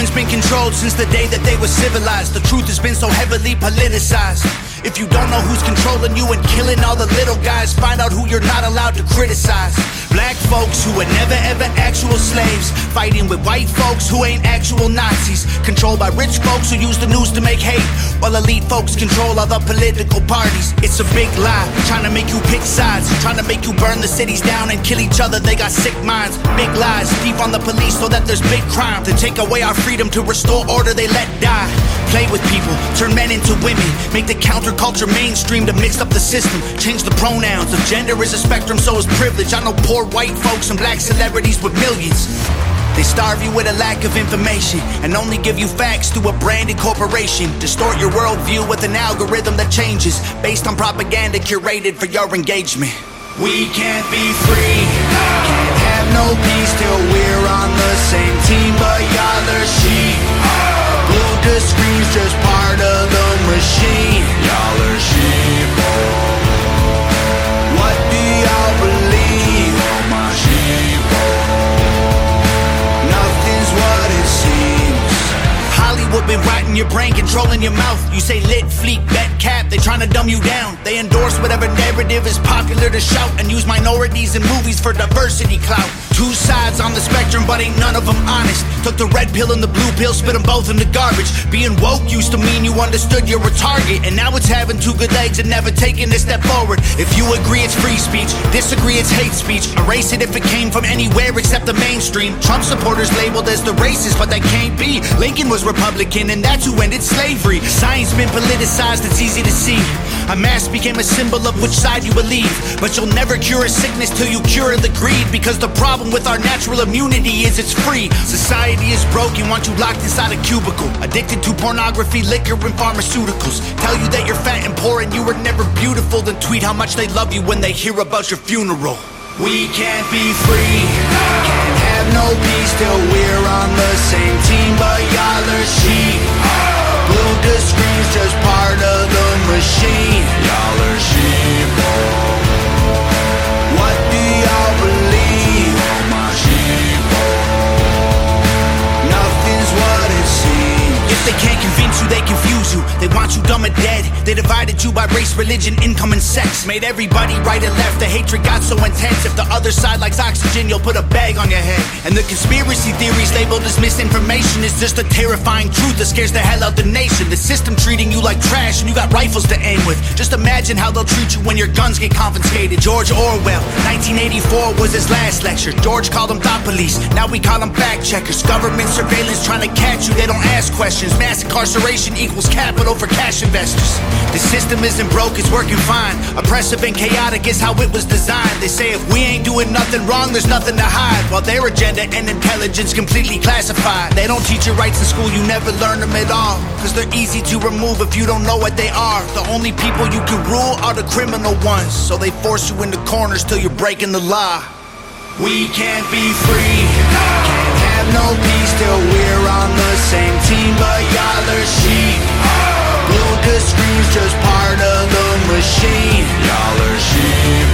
has been controlled since the day that they were civilized. The truth has been so heavily politicized. If you don't know who's controlling you and killing all the little guys, find out who you're not allowed to criticize. Black folks who were never ever actual slaves, fighting with white folks who ain't actual Nazis. Controlled by rich folks who use the news to make hate, while elite folks control all the political parties. It's a big lie, trying to make you pick sides, trying to make you burn the cities down and kill each other. They got sick minds, big lies, deep on the police so that there's big crime. To take away our freedom, to restore order they let die. Play with people, turn men into women, make the counterculture mainstream to mix up the system. Change the pronouns, if gender is a spectrum, so is privilege. I know poor white folks and black celebrities with millions. They starve you with a lack of information and only give you facts through a branded corporation. Distort your worldview with an algorithm that changes based on propaganda curated for your engagement. We can't be free, can't have no peace till we're on the same team, but y'all are sheep. Glued to screens, just part of the machine. Y'all are sheep. What do y'all believe? Oh, my sheep. Nothing's what it seems. Hollywood been rotting your brain, controlling your mouth. You say lit, fleek, bet, cap, they trying to dumb you down. They endorse whatever narrative is popular to shout, and use minorities in movies for diversity clout. Two sides on the spectrum, but ain't none of them honest. Took the red pill and the blue pill, spit them both in the garbage. Being woke used to mean you understood you're a target, and now it's having two good legs and never taking a step forward. If you agree it's free speech, disagree it's hate speech. Erase it if it came from anywhere except the mainstream. Trump supporters labeled as the racist, but that can't be. Lincoln was Republican, and that's who ended slavery. Science been politicized, it's easy to see. A mask became a symbol of which side you believe, but you'll never cure a sickness till you cure the greed, because the problem with our natural immunity is it's free. Society is broken, want you locked inside a cubicle, addicted to pornography, liquor, and pharmaceuticals. Tell you that you're fat and poor and you were never beautiful, then tweet how much they love you when they hear about your funeral. We can't be free, can't have no peace till we're on the same team, but y'all are sheep. Glued to screens, just part of the machine. Y'all are sheep. What do y'all believe? Oh, my sheep. Nothing's what it seems. If they can't convince you, they confuse you. They want you dumb and dead. They divided you by race, religion, income, and sex. Made everybody right and left. The hatred got so intense. If the other side likes oxygen, you'll put a bag on your head. And the conspiracy theories labeled as misinformation is just a terrifying truth that scares the hell out the nation. The system treating you like trash and you got rifles to aim with. Just imagine how they'll treat you when your guns get confiscated. George Orwell, 1984 was his last lecture. George called them thought police, now we call them fact checkers. Government surveillance trying to catch you, they don't ask questions. Mass incarceration equals capital for cash investors. The system isn't broke, it's working fine. Oppressive and chaotic is how it was designed. They say if we ain't doing nothing wrong, there's nothing to hide, while their agenda and intelligence completely classified. They don't teach you rights in school, you never learn them at all, cause they're easy to remove if you don't know what they are. The only people you can rule are the criminal ones, so they force you into corners till you're breaking the law. We can't be free, can't have no peace till we're on the same team, but y'all are sheep. Glued to screens, just part of the machine. Y'all are sheep.